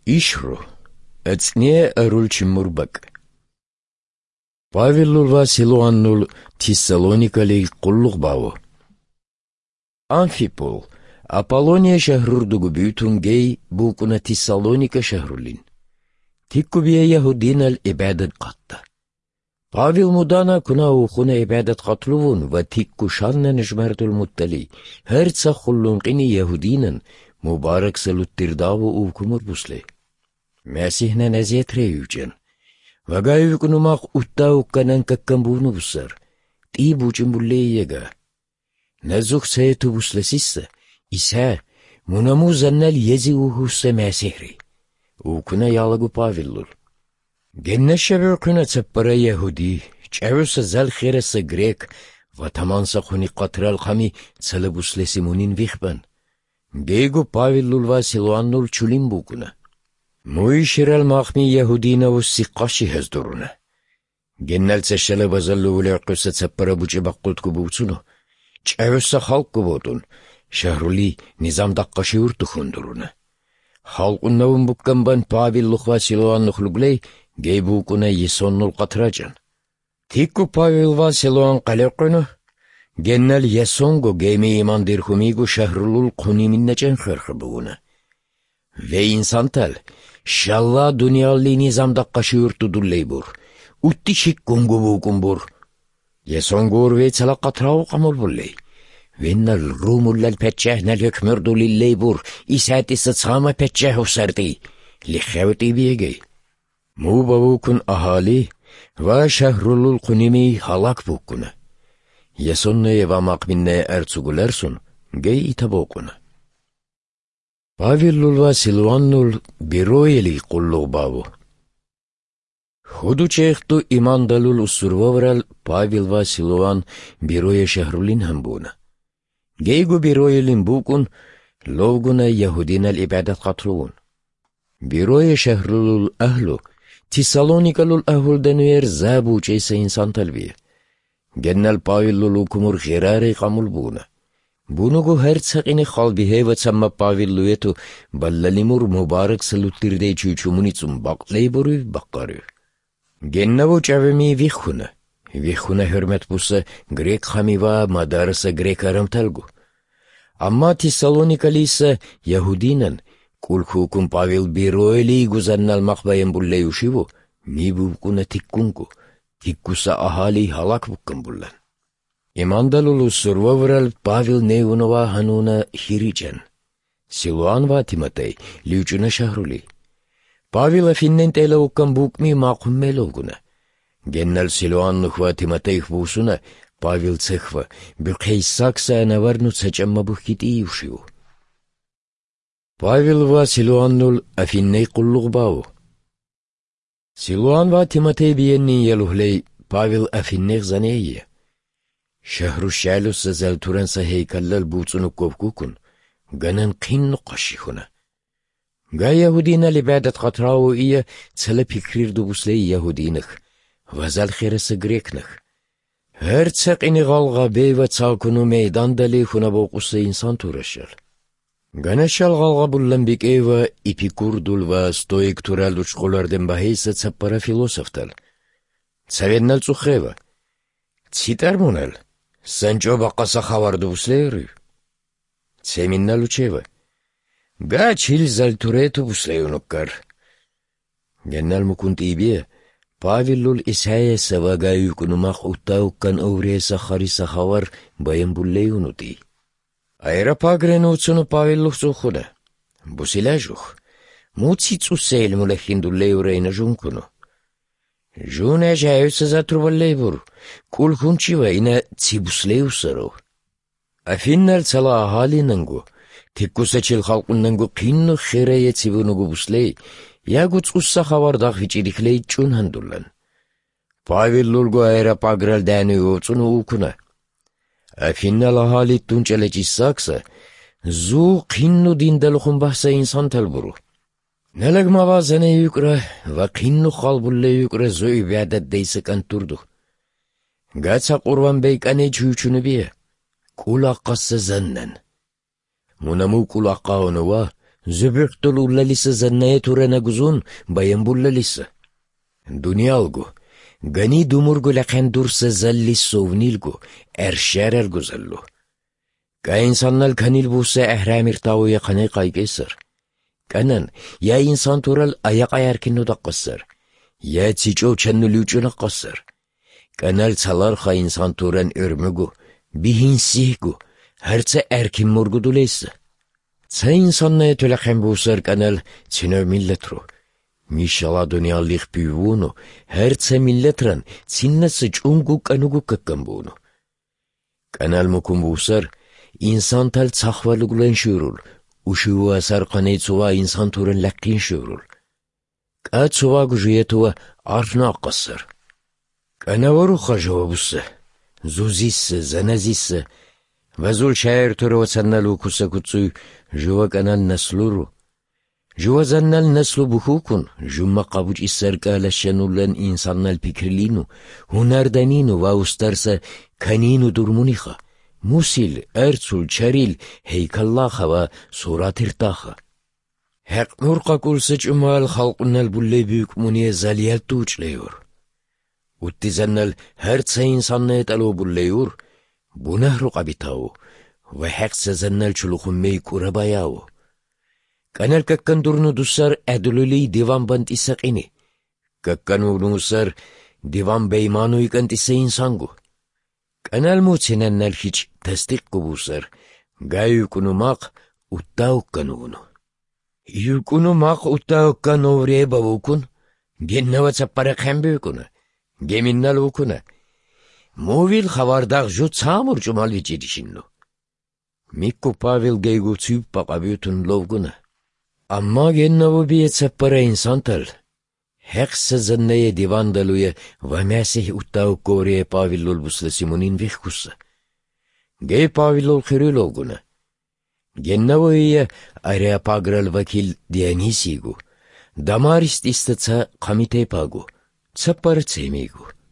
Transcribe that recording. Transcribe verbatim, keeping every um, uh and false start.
Ишру, эцне рульчимурбак. Павеллул ва Силуаннул Тессалоникалей куллугбау. Амфипол, Аполлония шахрурдугу бютун гей букуна Тессалоника шахрулин. Тикку бия яхудинал ибадат қатта. Павел мудана куна ухуна ибадат қатлувун ва тикку шанна нижмардул муттали. Херца хуллун қини яхудинан мубарак салуттирдаву увкумур бусле. Мәсихна назет реюджен. Вагаю кунумақ уттау канан каккамбуну бусар. Ти бучын буллеега. Назух саяту бусласисса. Иса мунаму заннал ези ухусса мәсихри. Укуна ялагу Павеллул. Генна шабир куна цаппара яхуди. Чавуса зал хираса грек. Ватаманса хуни қатрал хами цала бусласи мунин вихбан. Гейгу Павеллул ва Силуаннул чулим букуна. Муиширал махми яхудина уссиқаши хаздуруна. Геннал цашала базаллу улиқуса цаппара бучи баққултку буцуну. Чавуса халку бодун. Шахрули низам даққаши урту хундуруна. Халқун навун букканбан Павеллух ва Силуаннух луглей гей букуна Есоннул қатраджан. Тикку Павел ва Силуан қалиқуну. Геннал Есонгу гейми иман дирхумигу шахрулул қуни минначан хархабуна. Ve insantal, şalla dünyalli nizamda kaşıyortu dullaybur. Utti şik kungu bukumbur. Yesongur ve çala qatravu qamul bullay. Vennal rumullal petçahnal hükmürdu lillaybur. İsati sıtsama petçahu sardi. Likhevti biyegey. Mu babukun ahali ve şahrulul kunimi halak bukuna. Yesonne ve makminne ertsugulersun gey itabokuna. Павеллул ва Силуаннул бироели куллугбаву. Худу чехту имандалул уссурваврал Павел ва Силуан бироя шахрулин хамбуна. Гейгу бироелин букун ловгуна яхудинал ибадат қатруун. Бироя шахрулул ахлу Тессалоникалул ахулдануер забу чейса инсан талбия. Геннал Павеллул укумур хирари қамул буна. Бунугу херцақини халбихе ва цамма Павеллуету баллалимур мубарак салуттирдей чучумуницум бақлейбуруй баққару. Геннаву чавеми вихуна. Вихуна хөрмет буса грек хамива мадараса грек арамталгу. Амма Тессалоникалиса яхудинан кулхукум Павел бироели гузаннал мақбаен буллеюшиву ми букуна тиккунку. Тиккуса ахали халак буккан буллан. Имандалулу сурваврал Павел неунова хануна хириджан. Силуан ва Тимотей лючуна шахрули. Павел афиннен тела уккан букми мақумме ловгуна. Геннал Силуаннух ва Тимотейх бусуна Павел цехва бюрхейсакса наварну цачамма бухкити юшиву. Павел ва Силуаннул афинней куллугбау. Силуан ва Тимотей биенни ялухлей Павел афиннех занeye. شهر شالوس زلتورن سهيكلل بوتسونو كوبكوكون غنن قين قشيخونا غا يهودينا لبعدت قطراو إيا تسلا بكرير دوبسلي يهودينخ وزال خيرس غريكنخ هر تساقيني غالغا بيوة تساكونو ميدان دالي خونا بوقوسي إنسان تورشل غانا شال غالغا بولن بيك ايوا إبيكور دول و ستويك تورال وشغولردن بحيسة تسابرا فيلوسوفتال تساويدنال تسوخيوا تسيتارمونال Санчо бақаса хаварду буслеюру. Семинна лучева. Га чил залтурету буслеюнуккар. Геннал мукунт ибия. Павеллул исхая савага юкунумах уттауккан овреса хариса хавар баян буллеюнути. Айра пагренуцуну Павеллух сухуда. Бусилажух. Муци цусейл мулахиндуллеюрейна жункуну. Жуне жаюса затруваллейбур. Кул хунчива ина цибуслеюсару. Афиннал цала ахалинангу. Тиккуса чил халкуннангу кинну хирeye цивунугу буслей. Ягу цусса хавардах вичириклей чунхандуллан. Павеллулгу айра паграл дәни уцуну укуна. Афиннал ахали тунчалечиссакса. Зу кинну диндалухун бахса инсан талбуру. Neleg mavazene yukra va qinnu qalbulle yukra zoy biadat deyse kanturdu. Gatsa qurban beykane çuçunu biye. Kulaqqa zannen. Munamu kulaqqa onuva Zübühtül ullalisi zannaya turana guzun bayan bullalisi. Dunyalgu, gani dumurgu lakan dursa zalli sovnilgu, erşerer guzallu. Ka insannal kanil busa ehramir tavuya kanay kaygısır. Kanan, ya insan tural ayak ayarkinu daqqasır. Ya çiço çannülüçüne qassır. Kanal salarxa insan turan örmügu, bihinsihgu, herce erkin murguduleysi. Sa insannaya tülakhen busar kanal çinö milletru. Mişala dünyallik büyüvunu, herce milletran çinnesi çungu kanugu kakkan bunu. Kanal mukum busar, insan tal çaxvalıgulan şurul, uşuvu asar kanay çuva insan turan lakkin şurul. Ka çuva gujuyetuva arna qassır. Kanavaru xajawabusse, zuzisse, zanazisse, vazul şair türü vasannalu kusa kutsuy, juva kanal nasluru. Juva zannal naslu buhukun, jumma qabuc isser kalaşanullan insannal pikirlinu, hunardaninu va ustarsa kaninu durmuniha, musil, erçul, çaril, heykallaha va suratirtaha. Haq nurqa kulsaç umal halqunnal bulle büyük muniye zaliyal tuğçleyor. Uttizannal herce insanna etalo bulleyur, bunahru qabitawu, ve haqsa zannal çulukhummeyi kurabayawu. Kanal kakkan durnu dussar adululi divan bant isaqini. Kakkan unusar divan beymanu ikant ise insangu. Kanal muçinannal hiç tasdik kubusar, gayukunumaq uttawukkan unu. Yukunumaq uttawukkan ovreye bavukun, gennava çapparak hembükuna. Geminnal ukuna. Movil xavardaq ju çamur cumal vicidişinlu. Mikku Pavel geygu tsüp paqabütün lovguna. Amma gennavu biye çappara insantal. Heksa zanneye divandaluya va mesih uttavuk goreye Pavillul busla Simonin vihkusa. Gey Pavillul khiri lovguna. Gennavu iya areapagral vakil Dionisigu. Damarist istatsa kamite pagu. Çappara çemigu.